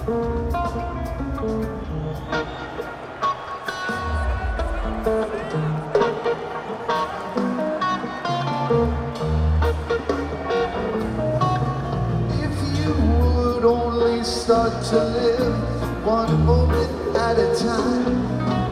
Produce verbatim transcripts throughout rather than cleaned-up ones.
Start to live one moment at a time.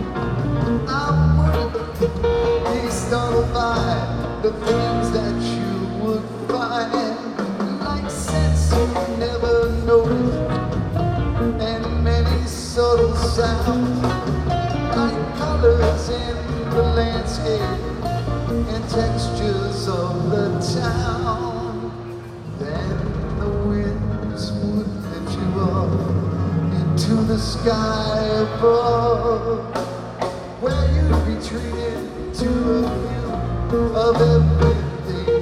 I would be startled by the things that you would find, like scents you never noticed, and many subtle sounds, like colors in the landscape and textures of the town. Then the winds would up into the sky above, where you'd be treated to a view of everything,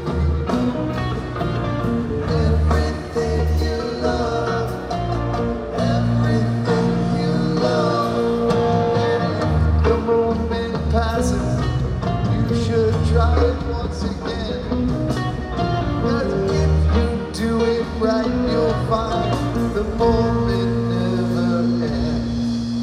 everything you love, everything you love. And if the moment passes, you should try it once again, 'cause if you do it right, you'll find the moment never ends.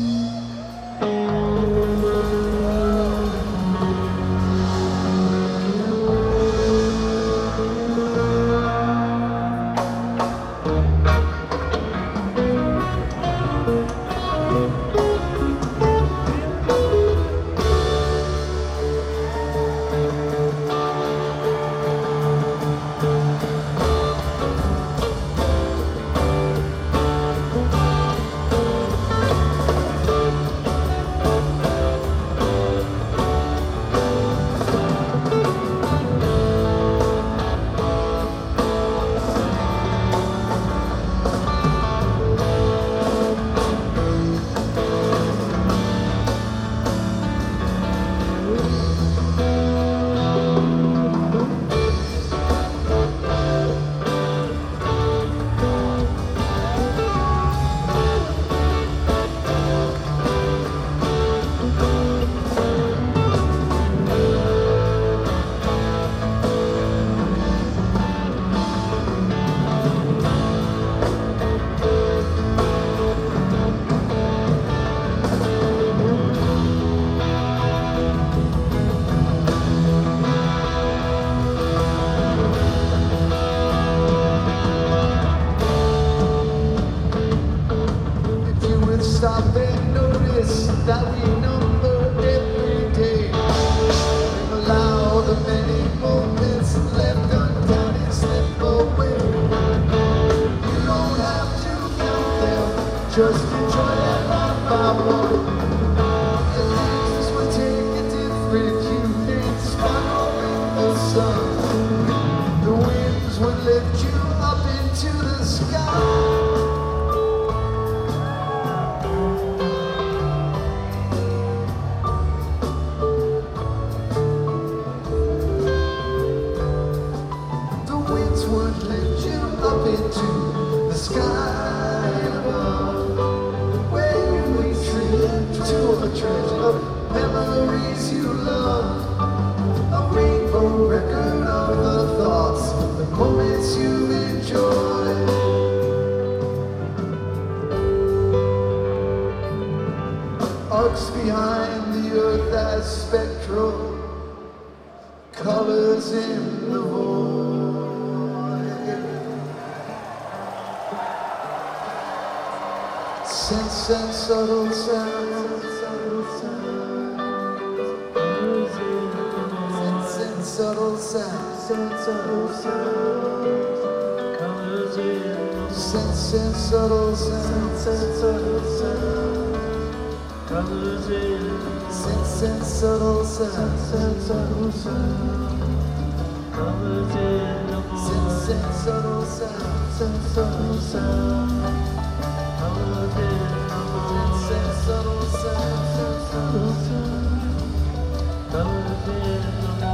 Stop and notice that we number every day, and allow the many moments left uncounted slip away. You don't have to count them, just enjoy them one by one. And things will take a different hue and sparkle in the sun. The winds would lift you up into the sky. Would lift you up into the sky above, where you would be treated to a treasure of memories you love, a rainbow record of the thoughts, the moments you enjoyed. Arcs behind the earth as spectral colors in the void. Sense and subtle sounds, sense and subtle sounds, sense and subtle sounds, sense and subtle sounds, sense and subtle sounds, sense subtle sounds. Subtle sounds, subtle sounds, colors in the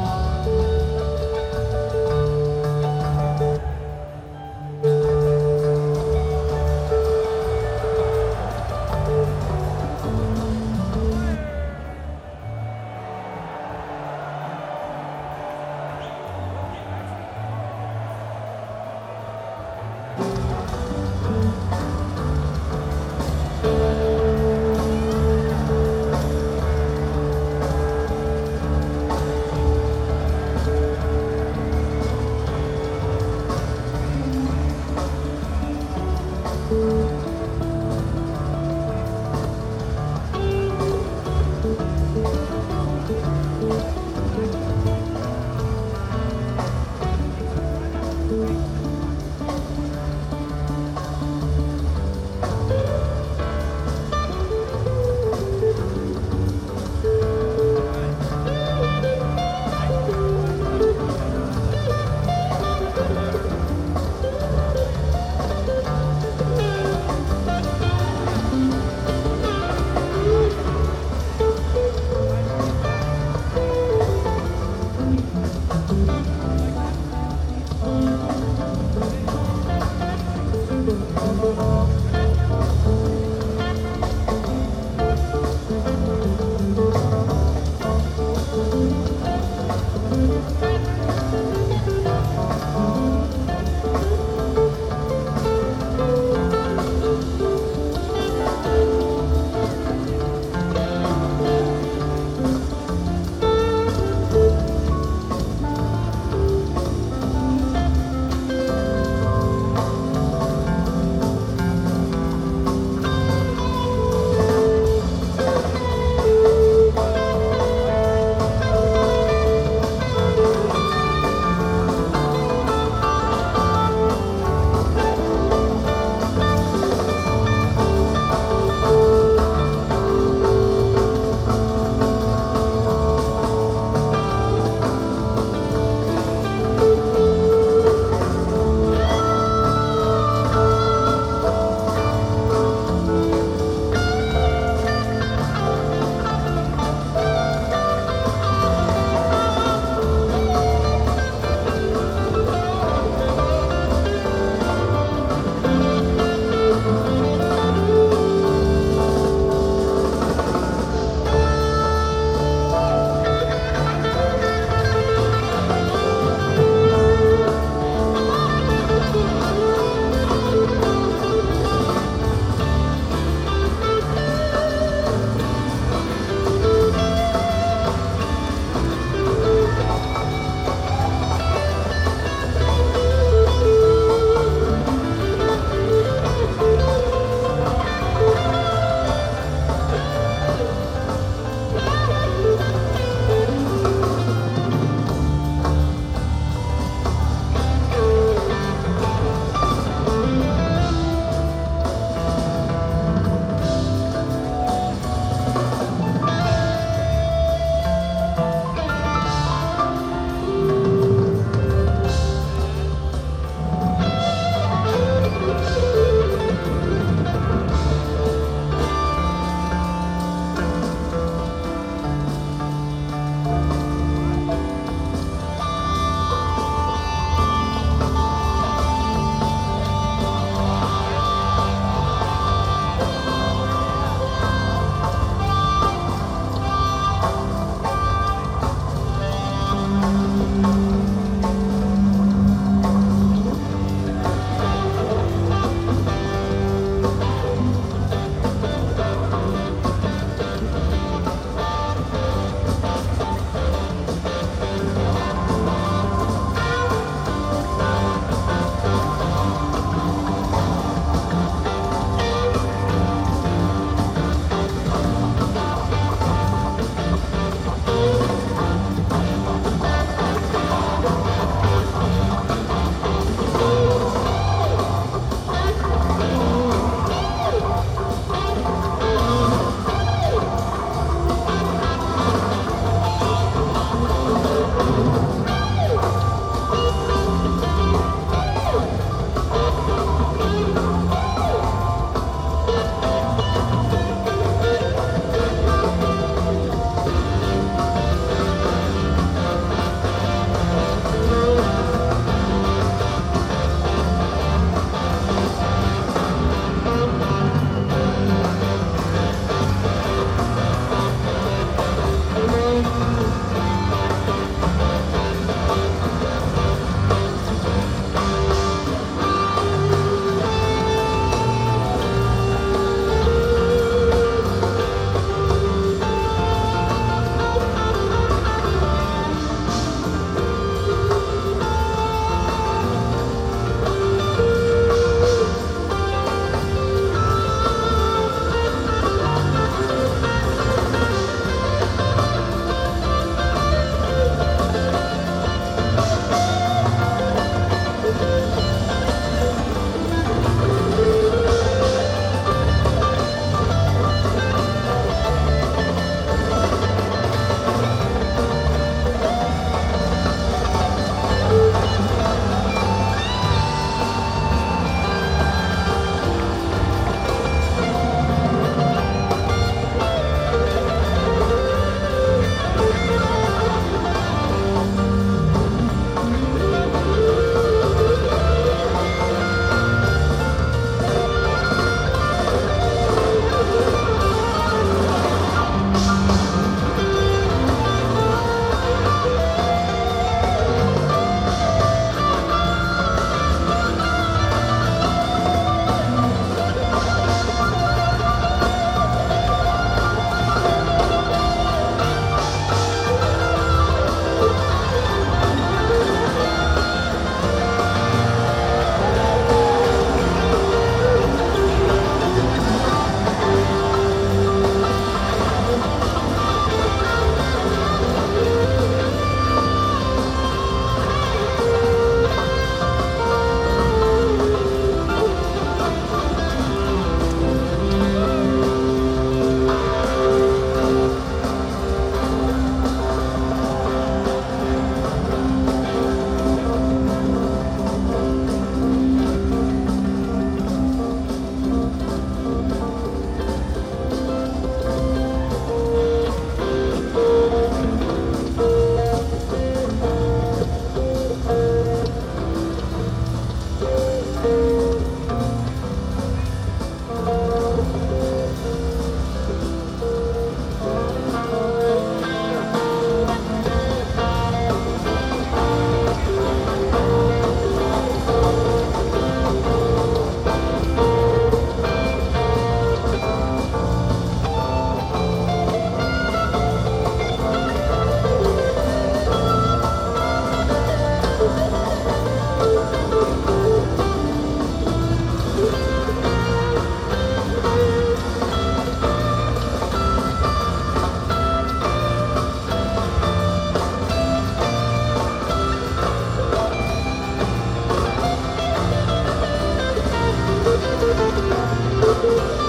Thank